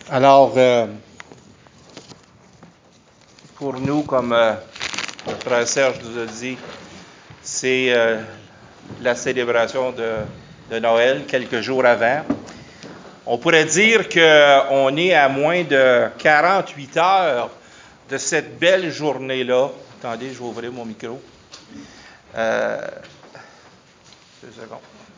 Alors, pour nous, comme le frère Serge nous a dit, c'est la célébration de Noël quelques jours avant. On pourrait dire qu'on est à moins de 48 heures de cette belle journée-là. Attendez, je vais ouvrir mon micro. 2 secondes.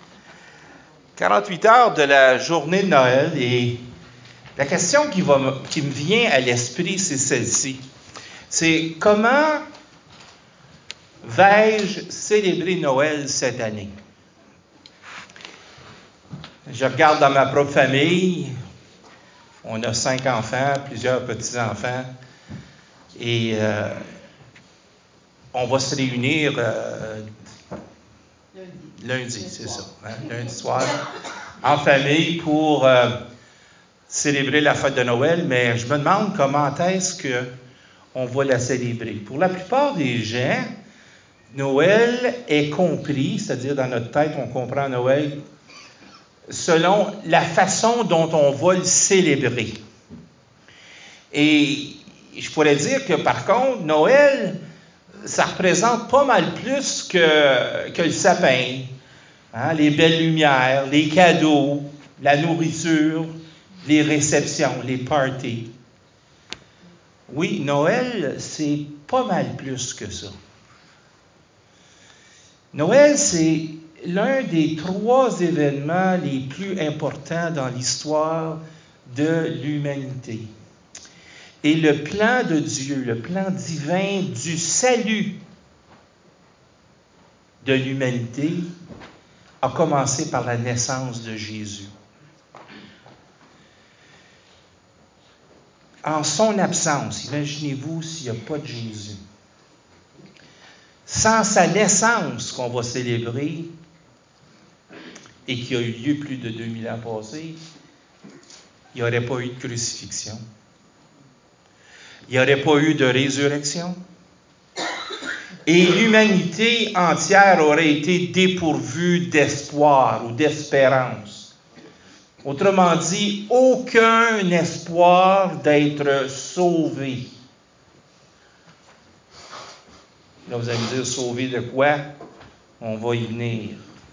48 heures de la journée de Noël, et la question qui me vient à l'esprit, c'est celle-ci. C'est comment vais-je célébrer Noël cette année? Je regarde dans ma propre famille, on a 5 enfants, plusieurs petits-enfants, et on va se réunir lundi, c'est ça, lundi soir, en famille pour célébrer la fête de Noël, mais je me demande comment est-ce qu'on va la célébrer. Pour la plupart des gens, Noël est compris, c'est-à-dire dans notre tête, on comprend Noël selon la façon dont on va le célébrer. Et je pourrais dire que par contre, Noël, ça représente pas mal plus que le sapin, les belles lumières, les cadeaux, la nourriture, les réceptions, les parties. Oui, Noël, c'est pas mal plus que ça. Noël, c'est l'un des 3 événements les plus importants dans l'histoire de l'humanité. Et le plan de Dieu, le plan divin du salut de l'humanité a commencé par la naissance de Jésus. En son absence, imaginez-vous s'il n'y a pas de Jésus. Sans sa naissance qu'on va célébrer et qui a eu lieu plus de 2000 ans passés, il n'y aurait pas eu de crucifixion. Il n'y aurait pas eu de résurrection. Et l'humanité entière aurait été dépourvue d'espoir ou d'espérance. Autrement dit, aucun espoir d'être sauvé. Là, vous allez me dire, sauvé de quoi? On va y venir.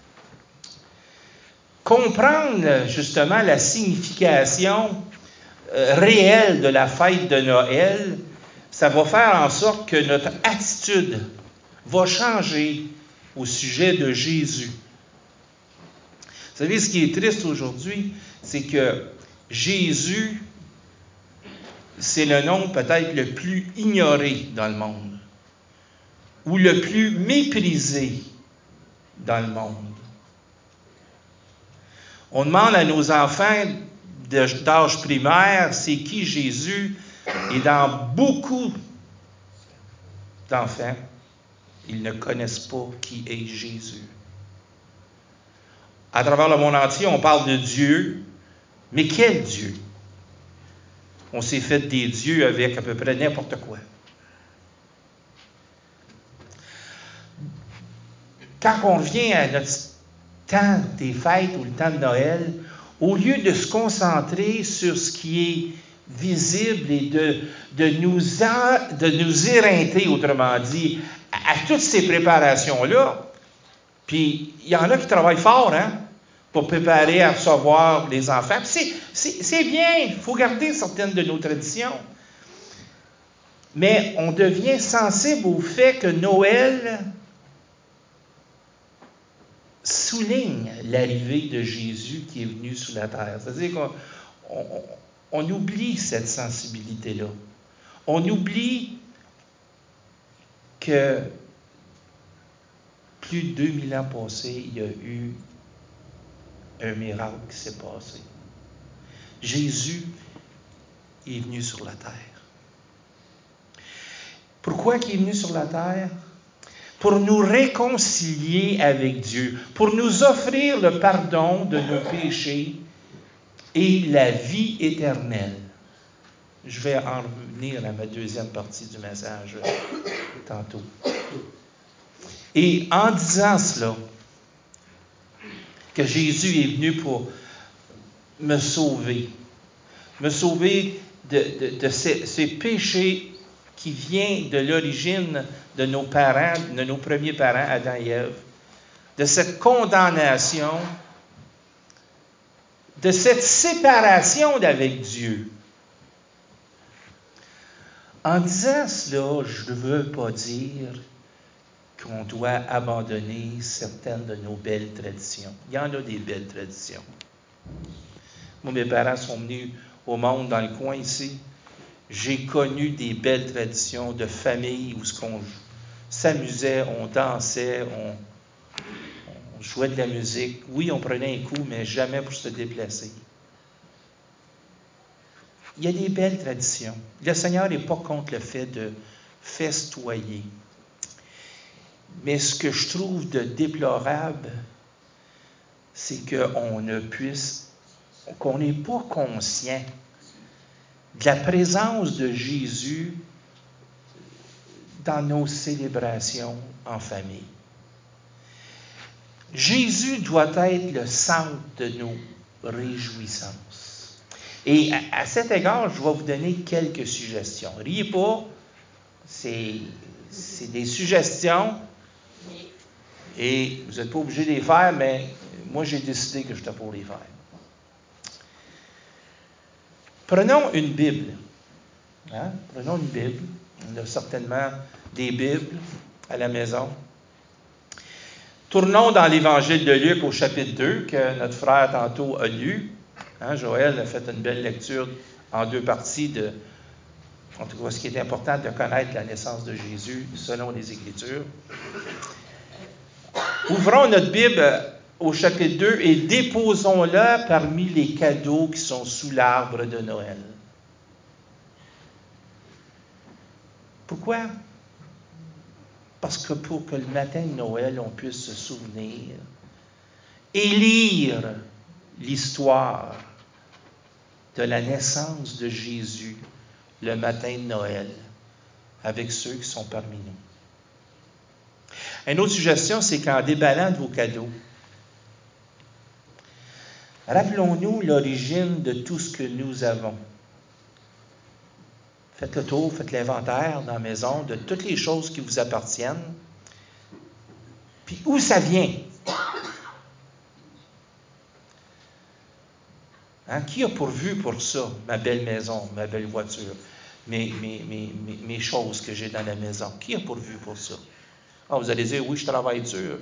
Comprendre justement la signification réelle de la fête de Noël, ça va faire en sorte que notre attitude va changer au sujet de Jésus. Vous savez, ce qui est triste aujourd'hui, c'est que Jésus, c'est le nom peut-être le plus ignoré dans le monde, ou le plus méprisé dans le monde. On demande à nos enfants d'âge primaire, c'est qui Jésus? Et dans beaucoup d'enfants, ils ne connaissent pas qui est Jésus. À travers le monde entier, on parle de Dieu, mais quel Dieu? On s'est fait des dieux avec à peu près n'importe quoi. Quand on revient à notre temps des fêtes ou le temps de Noël, au lieu de se concentrer sur ce qui est visible et de nous éreinter, autrement dit, à toutes ces préparations-là, puis il y en a qui travaillent fort, pour préparer à recevoir les enfants. C'est bien, il faut garder certaines de nos traditions. Mais on devient sensible au fait que Noël souligne l'arrivée de Jésus qui est venu sur la terre. C'est-à-dire qu'on oublie cette sensibilité-là. On oublie que plus de 2000 ans passés, il y a eu un miracle qui s'est passé. Jésus est venu sur la terre. Pourquoi il est venu sur la terre? Pour nous réconcilier avec Dieu, pour nous offrir le pardon de nos péchés et la vie éternelle. Je vais en revenir à ma deuxième partie du message tantôt. Et en disant cela, que Jésus est venu pour me sauver, me sauver de ces péchés qui viennent de l'origine de nos parents, de nos premiers parents, Adam et Ève, de cette condamnation, de cette séparation d'avec Dieu. En disant cela, je ne veux pas dire qu'on doit abandonner certaines de nos belles traditions. Il y en a des belles traditions. Moi, mes parents sont venus au monde dans le coin ici. J'ai connu des belles traditions de famille où on s'amusait, on dansait, on jouait de la musique. Oui, on prenait un coup, mais jamais pour se déplacer. Il y a des belles traditions. Le Seigneur n'est pas contre le fait de festoyer. Mais ce que je trouve de déplorable, c'est qu'on n'est pas conscient de la présence de Jésus dans nos célébrations en famille. Jésus doit être le centre de nos réjouissances. Et à cet égard, je vais vous donner quelques suggestions. Riez pas, c'est des suggestions et vous n'êtes pas obligé de les faire, mais moi j'ai décidé que j'étais pour les faire. Prenons une Bible. Prenons une Bible. On a certainement des Bibles à la maison. Tournons dans l'Évangile de Luc au chapitre 2, que notre frère tantôt a lu. Joël a fait une belle lecture en deux parties en tout cas, ce qui est important de connaître la naissance de Jésus selon les Écritures. Ouvrons notre Bible au chapitre 2 et déposons-la parmi les cadeaux qui sont sous l'arbre de Noël. Pourquoi? Parce que pour que le matin de Noël, on puisse se souvenir et lire l'histoire de la naissance de Jésus le matin de Noël avec ceux qui sont parmi nous. Une autre suggestion, c'est qu'en déballant de vos cadeaux, rappelons-nous l'origine de tout ce que nous avons. Faites le tour, faites l'inventaire dans la maison de toutes les choses qui vous appartiennent. Puis où ça vient? Qui a pourvu pour ça? Ma belle maison, ma belle voiture, mes choses que j'ai dans la maison. Qui a pourvu pour ça? Vous allez dire, oui, je travaille dur.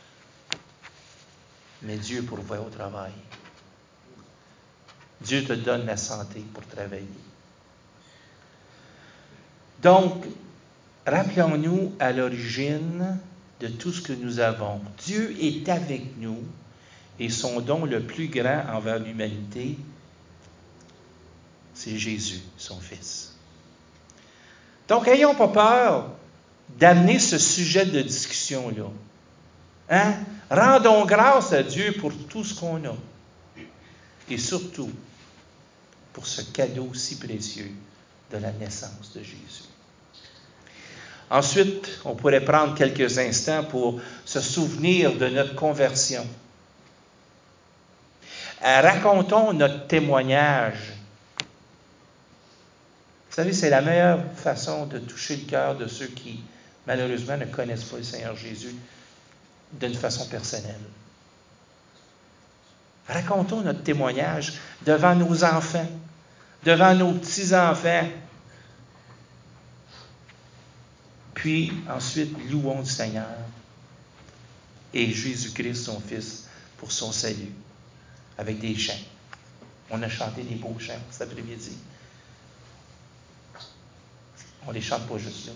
Mais Dieu pourvoit au travail. Dieu te donne la santé pour travailler. Donc, rappelons-nous à l'origine de tout ce que nous avons. Dieu est avec nous et son don le plus grand envers l'humanité, c'est Jésus, son Fils. Donc, n'ayons pas peur d'amener ce sujet de discussion-là. Rendons grâce à Dieu pour tout ce qu'on a. Et surtout, pour ce cadeau si précieux de la naissance de Jésus. Ensuite, on pourrait prendre quelques instants pour se souvenir de notre conversion. Racontons notre témoignage. Vous savez, c'est la meilleure façon de toucher le cœur de ceux qui, malheureusement, ne connaissent pas le Seigneur Jésus d'une façon personnelle. Racontons notre témoignage devant nos enfants, devant nos petits-enfants. Puis, ensuite, louons le Seigneur et Jésus-Christ, son Fils, pour son salut, avec des chants. On a chanté des beaux chants cet après-midi. On ne les chante pas juste là.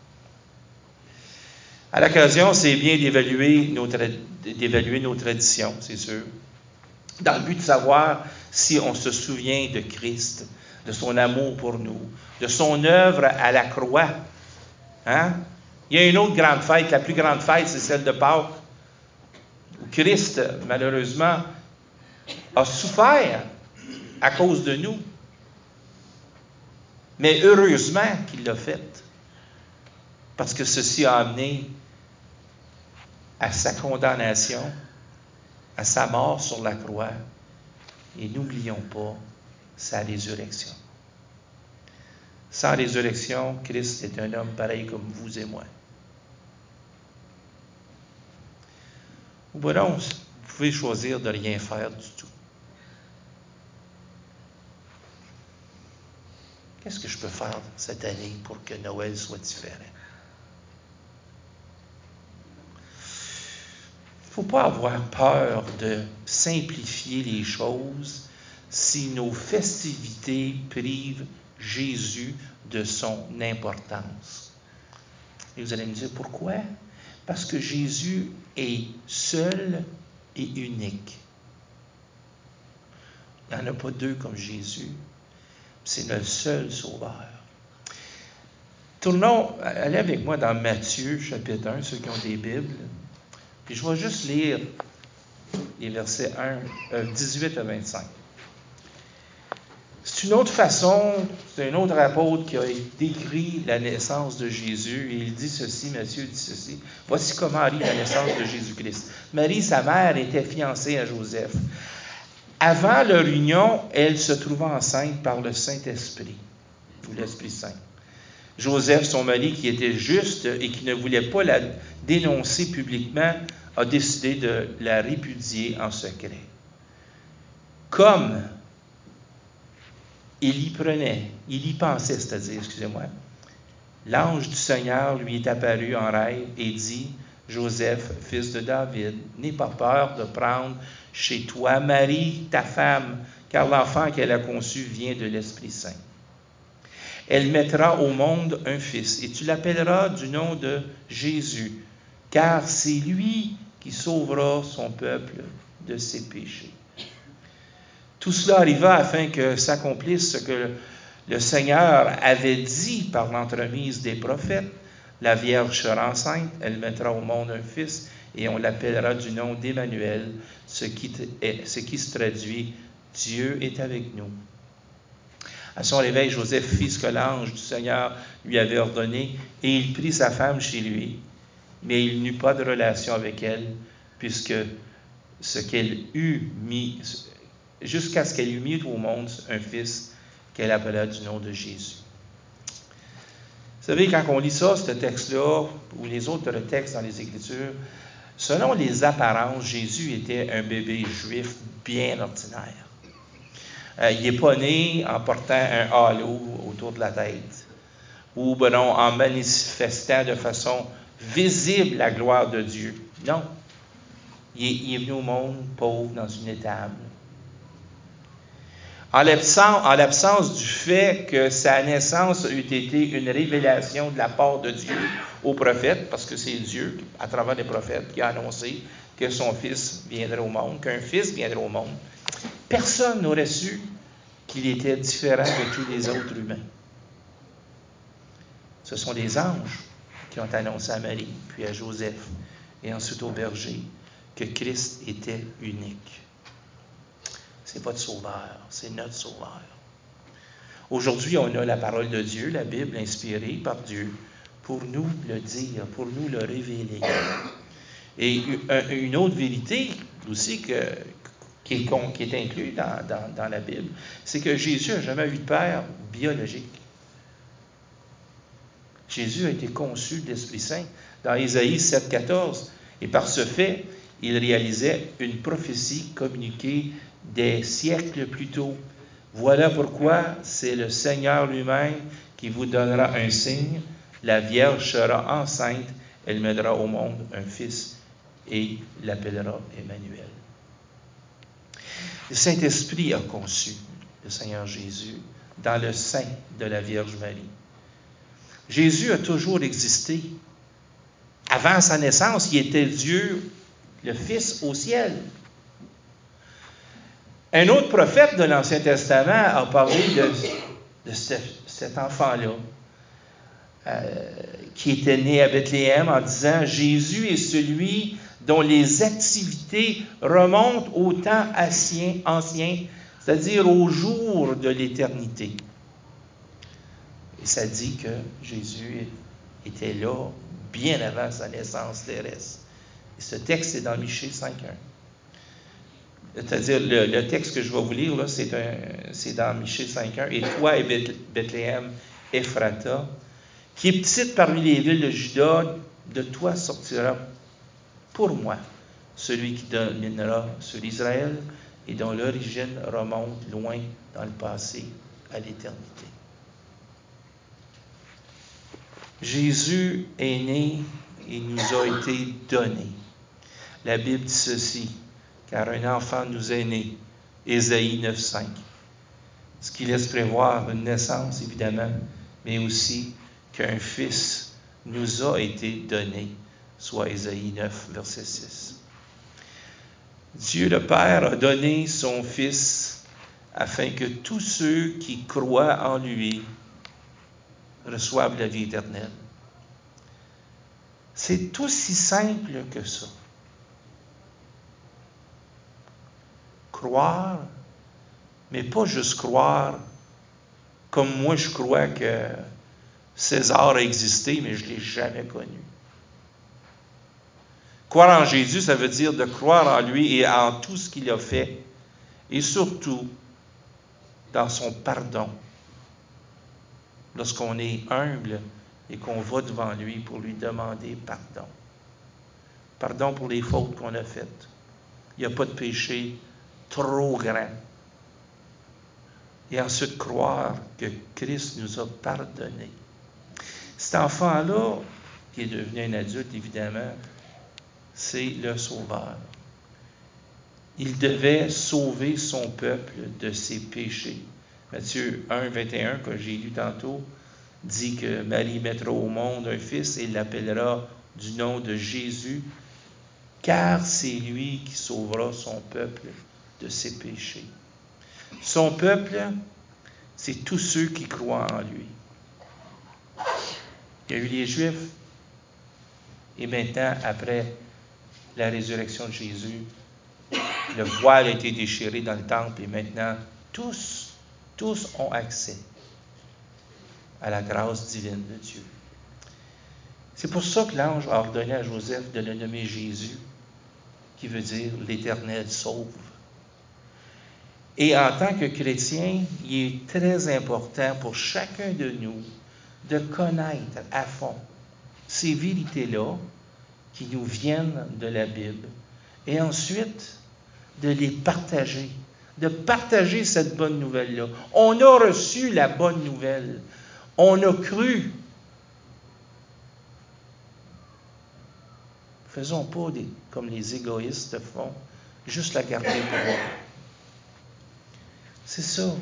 À l'occasion, c'est bien d'évaluer nos traditions, c'est sûr, dans le but de savoir si on se souvient de Christ, de son amour pour nous, de son œuvre à la croix. Il y a une autre grande fête, la plus grande fête, c'est celle de Pâques, où Christ, malheureusement, a souffert à cause de nous. Mais heureusement qu'il l'a fait, parce que ceci a amené à sa condamnation, à sa mort sur la croix. Et n'oublions pas, sa résurrection. Sans résurrection, Christ est un homme pareil comme vous et moi. Ou bien non, vous pouvez choisir de rien faire du tout. Qu'est-ce que je peux faire cette année pour que Noël soit différent? Il ne faut pas avoir peur de simplifier les choses si nos festivités privent Jésus de son importance. Et vous allez me dire pourquoi? Parce que Jésus est seul et unique. Il n'y en a pas deux comme Jésus. C'est notre seul sauveur. Allez avec moi dans Matthieu, chapitre 1, ceux qui ont des Bibles. Puis je vais juste lire les versets 18 à 25. C'est une autre façon, c'est un autre apôtre qui a décrit la naissance de Jésus. Et il dit ceci, Matthieu dit ceci. Voici comment arrive la naissance de Jésus-Christ. Marie, sa mère, était fiancée à Joseph. Avant leur union, elle se trouva enceinte par le Saint-Esprit, ou l'Esprit Saint. Joseph, son mari, qui était juste et qui ne voulait pas la dénoncer publiquement, a décidé de la répudier en secret. Comme il y pensait, l'ange du Seigneur lui est apparu en rêve et dit, Joseph, fils de David, n'aie pas peur de prendre chez toi Marie, ta femme, car l'enfant qu'elle a conçu vient de l'Esprit Saint. Elle mettra au monde un fils, et tu l'appelleras du nom de Jésus, car c'est lui qui sauvera son peuple de ses péchés. Tout cela arriva afin que s'accomplisse ce que le Seigneur avait dit par l'entremise des prophètes. La Vierge sera enceinte, elle mettra au monde un fils, et on l'appellera du nom d'Emmanuel, ce qui se traduit « Dieu est avec nous ». À son réveil, Joseph fit ce que l'ange du Seigneur lui avait ordonné, et il prit sa femme chez lui, mais il n'eut pas de relation avec elle, puisque jusqu'à ce qu'elle eût mis au monde un fils qu'elle appela du nom de Jésus. Vous savez, quand on lit ça, ce texte-là, ou les autres textes dans les Écritures, selon les apparences, Jésus était un bébé juif bien ordinaire. Il n'est pas né en portant un halo autour de la tête, ou en manifestant de façon visible la gloire de Dieu. Non. Il est venu au monde pauvre dans une étable. En l'absence du fait que sa naissance eût été une révélation de la part de Dieu au prophète, parce que c'est Dieu, à travers les prophètes, qui a annoncé que son fils viendrait au monde, qu'un fils viendrait au monde, personne n'aurait su qu'il était différent de tous les autres humains. Ce sont les anges qui ont annoncé à Marie, puis à Joseph, et ensuite au berger, que Christ était unique. C'est votre sauveur, c'est notre sauveur. Aujourd'hui, on a la parole de Dieu, la Bible inspirée par Dieu, pour nous le dire, pour nous le révéler. Et une autre vérité aussi qui est inclue dans la Bible, c'est que Jésus n'a jamais eu de père biologique. Jésus a été conçu de l'Esprit Saint dans Ésaïe 7,14. Et par ce fait, il réalisait une prophétie communiquée des siècles plus tôt. Voilà pourquoi c'est le Seigneur lui-même qui vous donnera un signe. La Vierge sera enceinte, elle mettra au monde un fils et l'appellera Emmanuel. Le Saint-Esprit a conçu le Seigneur Jésus dans le sein de la Vierge Marie. Jésus a toujours existé. Avant sa naissance, il était Dieu, le Fils au ciel. Un autre prophète de l'Ancien Testament a parlé de cet enfant-là, qui était né à Bethléem, en disant « Jésus est celui dont les activités remontent au temps ancien, c'est-à-dire au jour de l'éternité. » Et ça dit que Jésus était là bien avant sa naissance terrestre. Et ce texte est dans Michée 5.1. C'est-à-dire, le texte que je vais vous lire, là, c'est dans Michée 5.1. « Et toi, et Bethléem, Ephrata, qui est petite parmi les villes de Juda, de toi sortira pour moi celui qui dominera sur Israël et dont l'origine remonte loin dans le passé à l'éternité. » Jésus est né et nous a été donné. La Bible dit ceci, car un enfant nous est né, Ésaïe 9.5, ce qui laisse prévoir une naissance, évidemment, mais aussi qu'un fils nous a été donné, soit Ésaïe 9, verset 6. Dieu le Père a donné son Fils afin que tous ceux qui croient en lui reçoivent la vie éternelle. C'est aussi simple que ça. Croire, mais pas juste croire comme moi je crois que César a existé, mais je ne l'ai jamais connu. Croire en Jésus, ça veut dire de croire en lui et en tout ce qu'il a fait, et surtout dans son pardon. Lorsqu'on est humble et qu'on va devant lui pour lui demander pardon. Pardon pour les fautes qu'on a faites. Il n'y a pas de péché trop grand. Et ensuite croire que Christ nous a pardonné. Cet enfant-là, qui est devenu un adulte, évidemment, c'est le Sauveur. Il devait sauver son peuple de ses péchés. Matthieu 1, 21, que j'ai lu tantôt, dit que Marie mettra au monde un fils et l'appellera du nom de Jésus, car c'est lui qui sauvera son peuple de ses péchés. Son peuple, c'est tous ceux qui croient en lui. Il y a eu les Juifs, et maintenant, après la résurrection de Jésus, le voile a été déchiré dans le temple, et maintenant, tous ont accès à la grâce divine de Dieu. C'est pour ça que l'ange a ordonné à Joseph de le nommer Jésus, qui veut dire « l'Éternel sauve ». Et en tant que chrétien, il est très important pour chacun de nous de connaître à fond ces vérités-là qui nous viennent de la Bible et ensuite de les partager, de partager cette bonne nouvelle-là. On a reçu la bonne nouvelle. On a cru. Faisons pas comme les égoïstes font, juste la garder pour eux. C'est ça.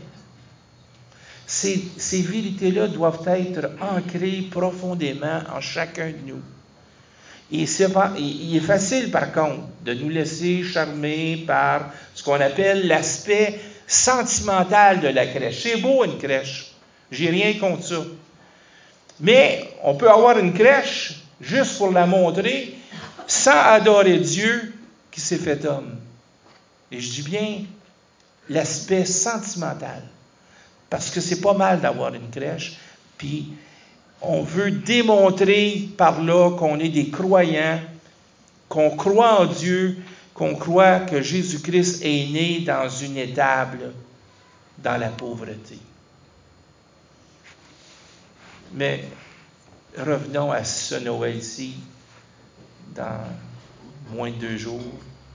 Ces vérités-là doivent être ancrées profondément en chacun de nous. Et il est facile, par contre, de nous laisser charmer par ce qu'on appelle l'aspect sentimental de la crèche. C'est beau, une crèche. J'ai rien contre ça. Mais on peut avoir une crèche juste pour la montrer, sans adorer Dieu qui s'est fait homme. Et je dis bien l'aspect sentimental. Parce que c'est pas mal d'avoir une crèche, puis on veut démontrer par là qu'on est des croyants, qu'on croit en Dieu, qu'on croit que Jésus-Christ est né dans une étable, dans la pauvreté. Mais revenons à ce Noël-ci, dans moins de 2 jours.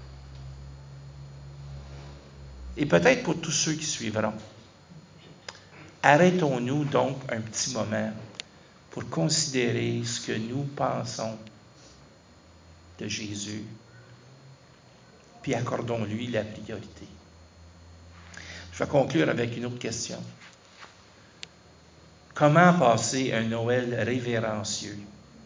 Et peut-être pour tous ceux qui suivront. Arrêtons-nous donc un petit moment pour considérer ce que nous pensons de Jésus, puis accordons-lui la priorité. Je vais conclure avec une autre question. Comment passer un Noël révérencieux?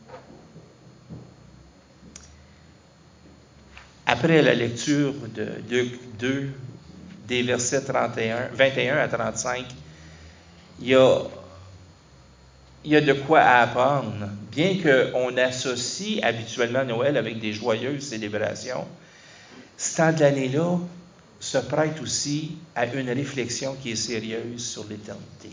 Après la lecture de Luc 2, des versets 21 à 35, il y a de quoi apprendre. Bien qu'on associe habituellement Noël avec des joyeuses célébrations, ce temps de l'année-là se prête aussi à une réflexion qui est sérieuse sur l'éternité.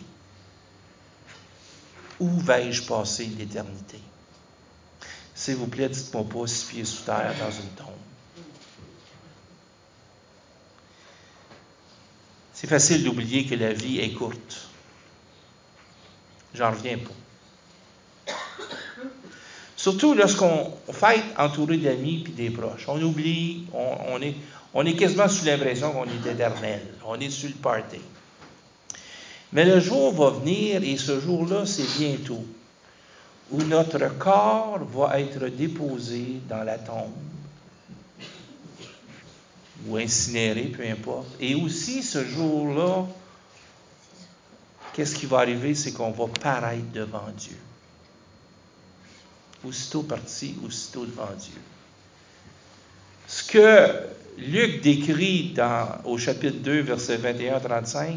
Où vais-je passer l'éternité? S'il vous plaît, dites-moi pas 6 pieds sous terre dans une tombe. C'est facile d'oublier que la vie est courte. J'en reviens pas. Surtout lorsqu'on fête entouré d'amis et des proches. On oublie, on est quasiment sous l'impression qu'on est éternel. On est sur le party. Mais le jour va venir, et ce jour-là, c'est bientôt, où notre corps va être déposé dans la tombe, ou incinéré, peu importe. Et aussi, ce jour-là, qu'est-ce qui va arriver? C'est qu'on va paraître devant Dieu. Aussitôt parti, aussitôt devant Dieu. Ce que Luc décrit au chapitre 2, versets 21-35,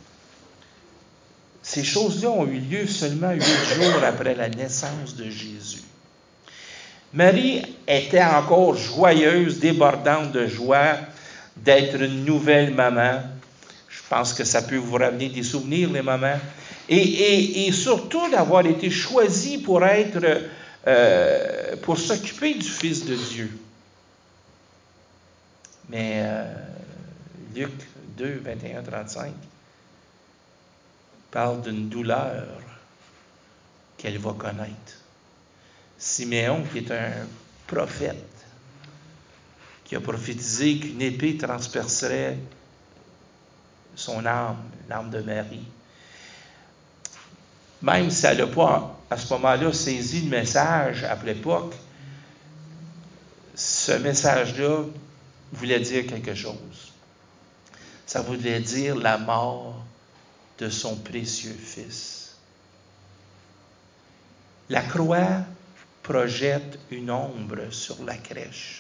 ces choses-là ont eu lieu seulement 8 jours après la naissance de Jésus. Marie était encore joyeuse, débordante de joie d'être une nouvelle maman. Je pense que ça peut vous ramener des souvenirs, les mamans. Et surtout d'avoir été choisie pour s'occuper du Fils de Dieu. Mais Luc 2, 21-35 parle d'une douleur qu'elle va connaître. Siméon, qui est un prophète, qui a prophétisé qu'une épée transpercerait son âme, l'âme de Marie. Même si elle n'a pas, à ce moment-là, saisi le message à l'époque, ce message-là voulait dire quelque chose. Ça voulait dire la mort de son précieux fils. La croix projette une ombre sur la crèche.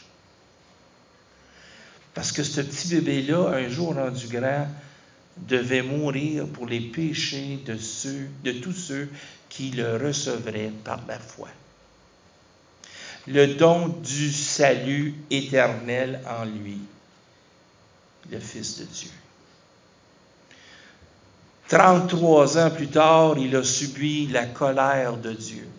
Parce que ce petit bébé-là, un jour rendu grand, devait mourir pour les péchés de tous ceux qui le recevraient par la foi. Le don du salut éternel en lui, le Fils de Dieu. 33 ans plus tard, il a subi la colère de Dieu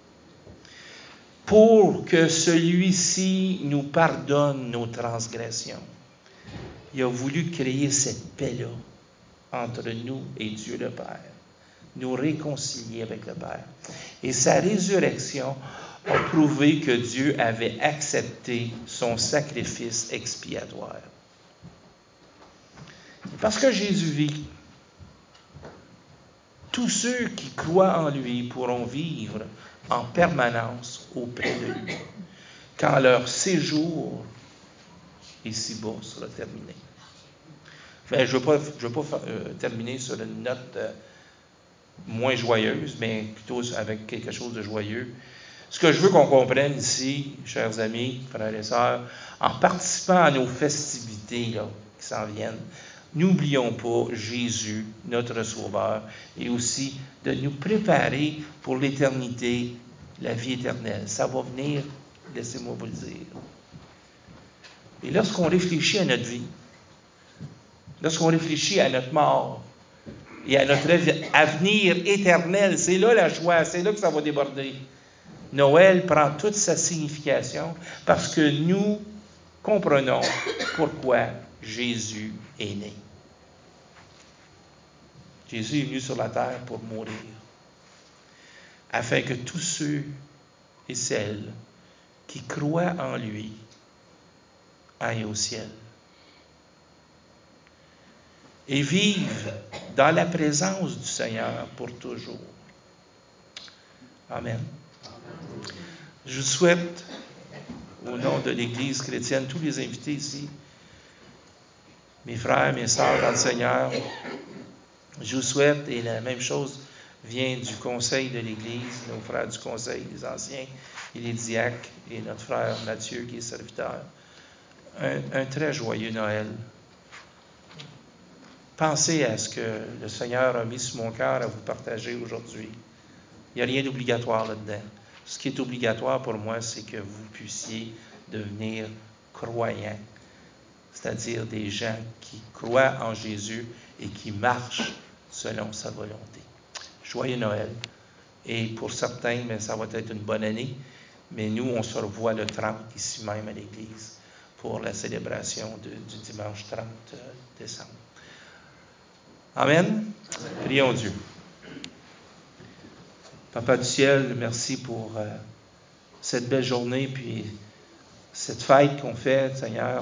pour que celui-ci nous pardonne nos transgressions. Il a voulu créer cette paix-là entre nous et Dieu le Père, nous réconcilier avec le Père. Et sa résurrection a prouvé que Dieu avait accepté son sacrifice expiatoire. Parce que Jésus vit, tous ceux qui croient en lui pourront vivre en permanence auprès de lui, quand leur séjour ici-bas sera terminé. Mais je ne veux pas terminer sur une note moins joyeuse, mais plutôt avec quelque chose de joyeux. Ce que je veux qu'on comprenne ici, chers amis, frères et sœurs, en participant à nos festivités là, qui s'en viennent, n'oublions pas Jésus, notre Sauveur, et aussi de nous préparer pour l'éternité, la vie éternelle. Ça va venir, laissez-moi vous le dire. Et lorsqu'on réfléchit à notre vie, lorsqu'on réfléchit à notre mort et à notre avenir éternel, c'est là la joie, c'est là que ça va déborder. Noël prend toute sa signification parce que nous comprenons pourquoi Jésus est né. Jésus est venu sur la terre pour mourir, afin que tous ceux et celles qui croient en lui aillent au ciel et vivent dans la présence du Seigneur pour toujours. Amen. Je souhaite, au nom de l'Église chrétienne, tous les invités ici, mes frères, mes sœurs dans le Seigneur, je vous souhaite, et la même chose vient du conseil de l'Église, nos frères du conseil, les anciens et les diacres, et notre frère Mathieu qui est serviteur, un très joyeux Noël. Pensez à ce que le Seigneur a mis sur mon cœur à vous partager aujourd'hui. Il n'y a rien d'obligatoire là-dedans. Ce qui est obligatoire pour moi, c'est que vous puissiez devenir croyants, c'est-à-dire des gens qui croient en Jésus et qui marchent selon sa volonté. Joyeux Noël. Et pour certains, mais ça va être une bonne année, mais nous, on se revoit le 30 ici même à l'Église pour la célébration du dimanche 30 décembre. Amen. Prions Dieu. Papa du ciel, merci pour cette belle journée, puis cette fête qu'on fait, Seigneur,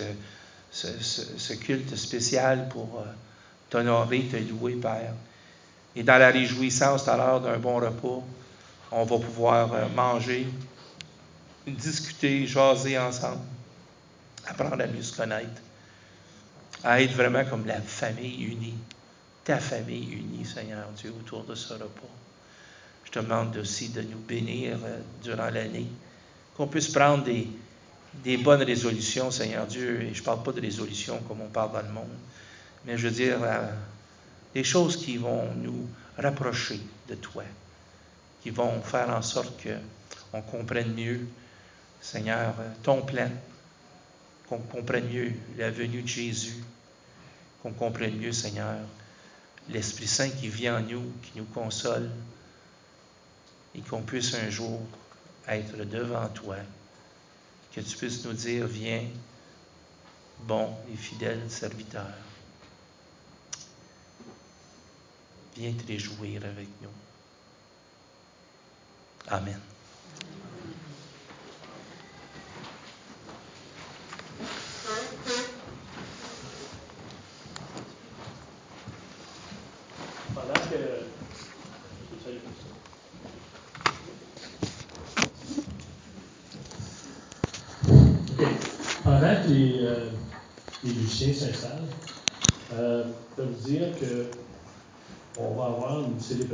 ce culte spécial pour t'honorer, te louer, Père. Et dans la réjouissance, à l'heure d'un bon repas, on va pouvoir manger, discuter, jaser ensemble, apprendre à mieux se connaître, à être vraiment comme la famille unie, ta famille unie, Seigneur Dieu, autour de ce repas. Je te demande aussi de nous bénir durant l'année, qu'on puisse prendre des bonnes résolutions, Seigneur Dieu, et je ne parle pas de résolutions comme on parle dans le monde, mais je veux dire des choses qui vont nous rapprocher de toi, qui vont faire en sorte qu'on comprenne mieux, Seigneur, ton plan, qu'on comprenne mieux la venue de Jésus, qu'on comprenne mieux, Seigneur, l'Esprit Saint qui vient en nous, qui nous console, et qu'on puisse un jour être devant toi, que tu puisses nous dire, viens, bon et fidèle serviteur, viens te réjouir avec nous. Amen. Pendant que les musiciens s'installent, je peux vous dire qu'on va avoir une célébration.